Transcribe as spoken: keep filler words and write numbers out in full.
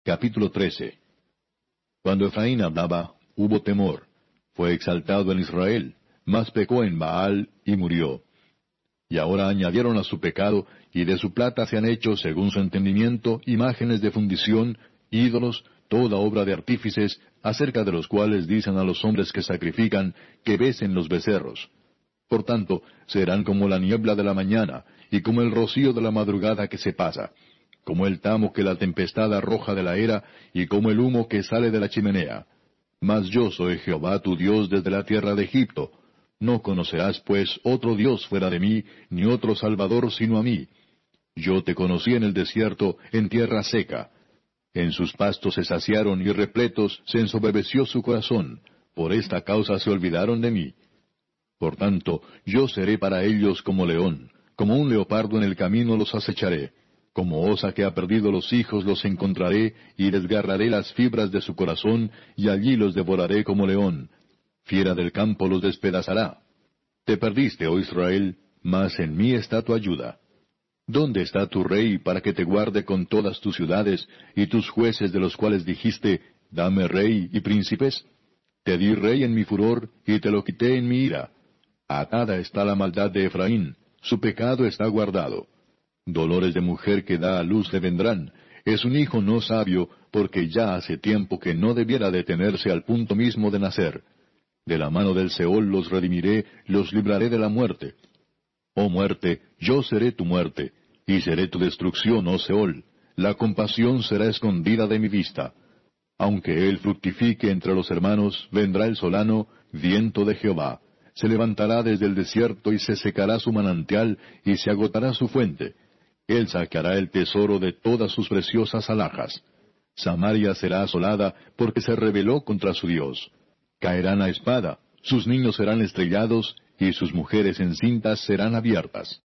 Capítulo trece. Cuando Efraín hablaba, hubo temor. Fue exaltado en Israel, mas pecó en Baal y murió. Y ahora añadieron a su pecado, y de su plata se han hecho, según su entendimiento, imágenes de fundición, ídolos, toda obra de artífices, acerca de los cuales dicen a los hombres que sacrifican, que besen los becerros. Por tanto, serán como la niebla de la mañana, y como el rocío de la madrugada que se pasa, como el tamo que la tempestad arroja de la era, y como el humo que sale de la chimenea. Mas yo soy Jehová tu Dios desde la tierra de Egipto. No conocerás, pues, otro Dios fuera de mí, ni otro Salvador sino a mí. Yo te conocí en el desierto, en tierra seca. En sus pastos se saciaron, y repletos se ensoberbeció su corazón. Por esta causa se olvidaron de mí. Por tanto, yo seré para ellos como león, como un leopardo en el camino los acecharé. Como osa que ha perdido los hijos los encontraré, y desgarraré las fibras de su corazón, y allí los devoraré como león. Fiera del campo los despedazará. Te perdiste, oh Israel, mas en mí está tu ayuda. ¿Dónde está tu rey para que te guarde con todas tus ciudades, y tus jueces de los cuales dijiste, dame rey y príncipes? Te di rey en mi furor, y te lo quité en mi ira. Atada está la maldad de Efraín, su pecado está guardado. Dolores de mujer que da a luz le vendrán. Es un hijo no sabio, porque ya hace tiempo que no debiera detenerse al punto mismo de nacer. De la mano del Seol los redimiré, los libraré de la muerte. Oh muerte, yo seré tu muerte, y seré tu destrucción, oh Seol. La compasión será escondida de mi vista. Aunque él fructifique entre los hermanos, vendrá el solano, viento de Jehová. Se levantará desde el desierto y se secará su manantial, y se agotará su fuente. Él sacará el tesoro de todas sus preciosas alhajas. Samaria será asolada, porque se rebeló contra su Dios. Caerán a espada, sus niños serán estrellados, y sus mujeres encintas serán abiertas.